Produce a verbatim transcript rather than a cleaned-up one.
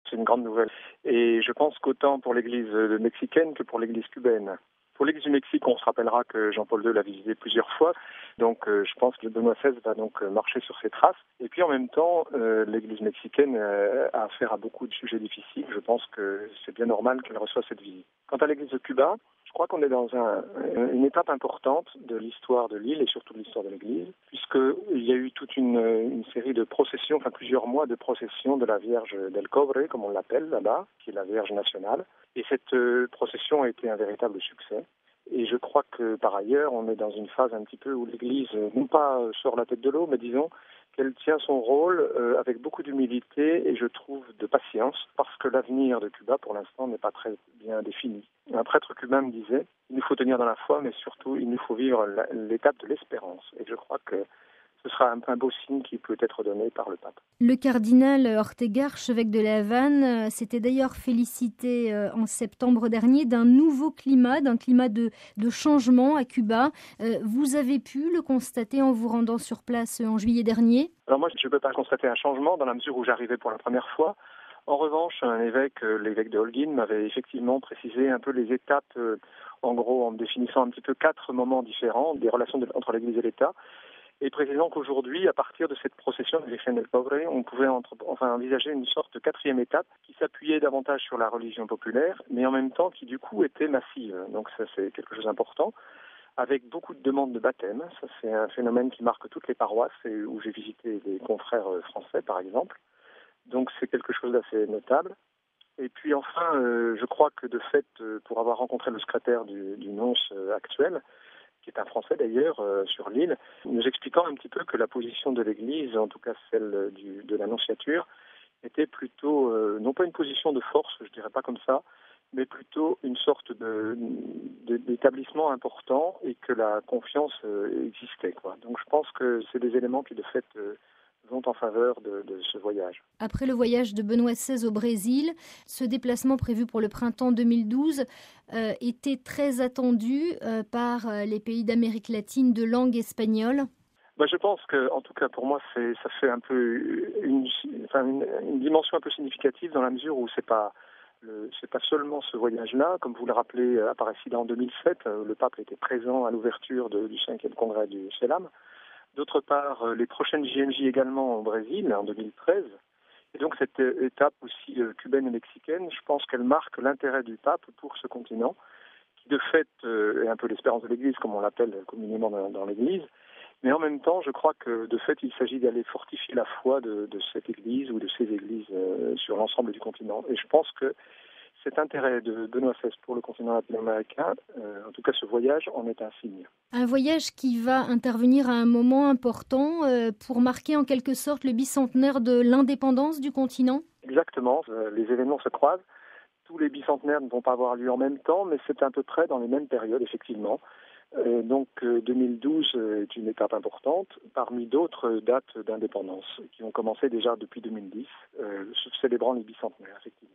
C'est une grande nouvelle. Et je pense qu'autant pour l'église mexicaine que pour l'église cubaine. Pour l'église du Mexique, on se rappellera que Jean-Paul deux l'a visité plusieurs fois. Donc euh, je pense que Benoît seize va donc marcher sur ses traces. Et puis en même temps, euh, l'église mexicaine euh, a affaire à beaucoup de sujets difficiles. Je pense que c'est bien normal qu'elle reçoive cette visite. Quant à l'église de Cuba, je crois qu'on est dans un, une étape importante de l'histoire de l'île et surtout de l'histoire de l'église, puisqu'il y a eu toute une, une série de processions, enfin plusieurs mois de processions de la Vierge del Cobre, comme on l'appelle là-bas, qui est la Vierge nationale. Et cette euh, procession a été un véritable succès. Et je crois que par ailleurs, on est dans une phase un petit peu où l'Église, non pas sort la tête de l'eau, mais disons qu'elle tient son rôle euh, avec beaucoup d'humilité et je trouve de patience, parce que l'avenir de Cuba, pour l'instant, n'est pas très bien défini. Un prêtre cubain me disait, il nous faut tenir dans la foi, mais surtout, il nous faut vivre la, l'étape de l'espérance. Et je crois que ce sera un, un beau signe qui peut être donné par le pape. Le cardinal Ortega, archevêque de La Havane, s'était d'ailleurs félicité en septembre dernier d'un nouveau climat, d'un climat de, de changement à Cuba. Vous avez pu le constater en vous rendant sur place en juillet dernier ? Alors moi, je ne peux pas constater un changement dans la mesure où j'arrivais pour la première fois. En revanche, un évêque, l'évêque de Holguín, m'avait effectivement précisé un peu les étapes, en gros en définissant un petit peu quatre moments différents des relations de, entre l'Église et l'État. Et précisant qu'aujourd'hui, à partir de cette procession de Virgen del Cobre, on pouvait entre, enfin, envisager une sorte de quatrième étape qui s'appuyait davantage sur la religion populaire, mais en même temps qui du coup était massive. Donc ça c'est quelque chose d'important, avec beaucoup de demandes de baptême. Ça c'est un phénomène qui marque toutes les paroisses et où j'ai visité des confrères français par exemple. Donc c'est quelque chose d'assez notable. Et puis enfin, euh, je crois que de fait, pour avoir rencontré le secrétaire du, du nonce actuel, qui est un Français d'ailleurs, euh, sur l'île, nous expliquant un petit peu que la position de l'Église, en tout cas celle du, de l'Annonciature, était plutôt, euh, non pas une position de force, je dirais pas comme ça, mais plutôt une sorte de, de, d'établissement important et que la confiance euh, existait, quoi. Donc je pense que c'est des éléments qui de fait euh, vont en faveur de, de ce voyage. Après le voyage de Benoît seize au Brésil, ce déplacement prévu pour le printemps deux mille douze euh, était très attendu euh, par les pays d'Amérique latine de langue espagnole. Bah, je pense que, en tout cas pour moi, c'est, ça fait un peu une, enfin, une, une dimension un peu significative dans la mesure où c'est pas le, c'est pas seulement ce voyage-là, comme vous le rappelez, apparaissait en deux mille sept, le pape était présent à l'ouverture de, du cinquième congrès du CELAM. D'autre part, les prochaines J M J également au Brésil en deux mille treize. Et donc cette étape aussi euh, cubaine et mexicaine, je pense qu'elle marque l'intérêt du pape pour ce continent, qui de fait euh, est un peu l'espérance de l'Église, comme on l'appelle communément dans, dans l'Église. Mais en même temps, je crois que de fait, il s'agit d'aller fortifier la foi de, de cette Église ou de ces Églises euh, sur l'ensemble du continent. Et je pense que cet intérêt de Benoît seize pour le continent latino-américain, euh, en tout cas ce voyage, en est un signe. Un voyage qui va intervenir à un moment important euh, pour marquer en quelque sorte le bicentenaire de l'indépendance du continent ? Exactement, euh, les événements se croisent. Tous les bicentenaires ne vont pas avoir lieu en même temps, mais c'est à peu près dans les mêmes périodes, effectivement. Euh, donc euh, deux mille douze est une étape importante, parmi d'autres dates d'indépendance qui ont commencé déjà depuis deux mille dix, euh, célébrant les bicentenaires, effectivement.